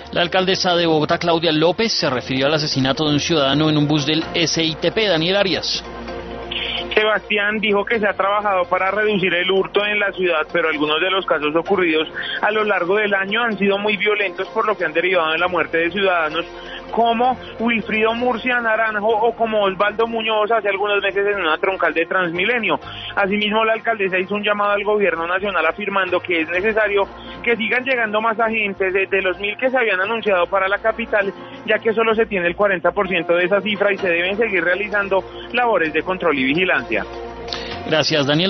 La alcaldesa de Bogotá, Claudia López, se refirió al asesinato de un ciudadano en un bus del SITP. Daniel Arias. Sebastián dijo que se ha trabajado para reducir el hurto en la ciudad, pero algunos de los casos ocurridos a lo largo del año han sido muy violentos, por lo que han derivado en la muerte de ciudadanos como Wilfrido Murcia Naranjo o como Osvaldo Muñoz hace algunos meses en una troncal de Transmilenio. Asimismo, la alcaldesa hizo un llamado al gobierno nacional afirmando que es necesario que sigan llegando más agentes de los 1.000 que se habían anunciado para la capital, ya que solo se tiene el 40% de esa cifra y se deben seguir realizando labores de control y vigilancia. Gracias, Daniel.